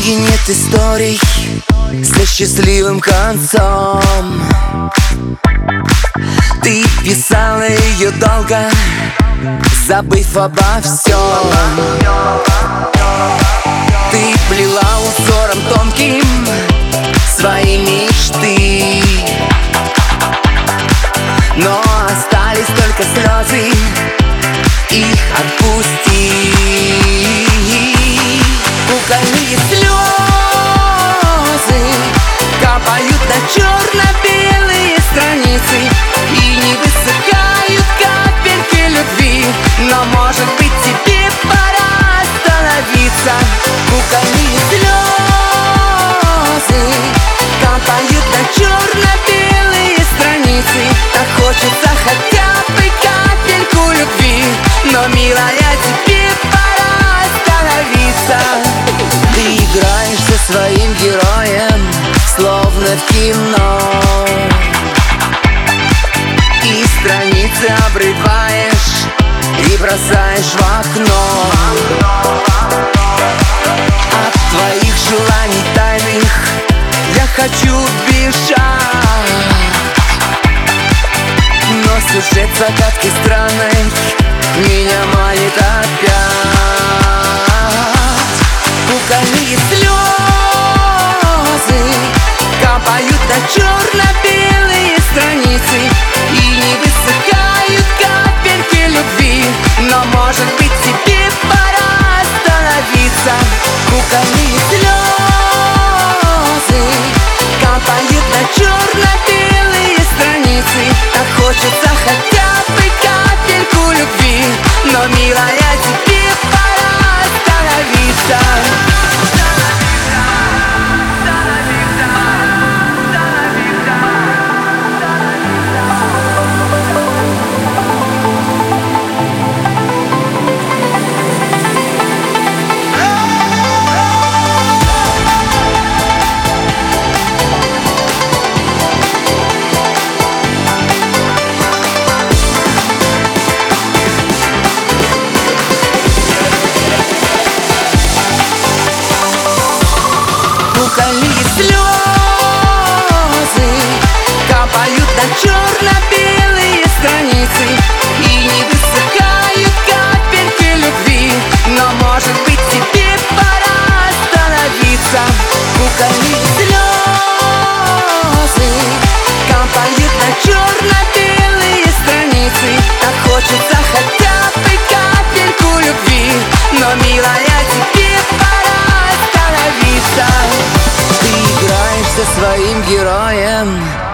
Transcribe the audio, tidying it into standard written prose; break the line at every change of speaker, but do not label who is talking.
книге нет историй со счастливым концом. Ты писала ее долго, забыв обо всем. Ты плела узором тонким свои мечты, но остались только слезы, их отпусти. Кукольные слезы капают на черно-белые страницы и не высыхают капельки любви. Но может быть тебе пора остановиться. Кукольные слезы капают на черно-белые страницы. Так хочется хотя бы капельку любви, но, милая, тебе пора остановиться. Ты играешь со своим героем, словно в кино, и страницы обрываешь и бросаешь в окно. От твоих желаний тайных я хочу бежать, но сюжет загадки странной меня манит опять. Кукольные слезы капают на черно-белые страницы и не высыхают капельки любви. Но может быть тебе пора остановиться. Кукольные слезы капают на черно-белые страницы. Так хочется хотя бы капельку любви, но, милая, тебе пора остановиться. Кукольные слезы капают на черно-белые страницы и не высыхают капельки любви. Но может быть тебе пора остановиться. Кукольные слезы капают на черно-белые страницы. Так хочется хотя бы капельку любви, но, милая, тебе пора остановиться. Ты играешь со своим героем,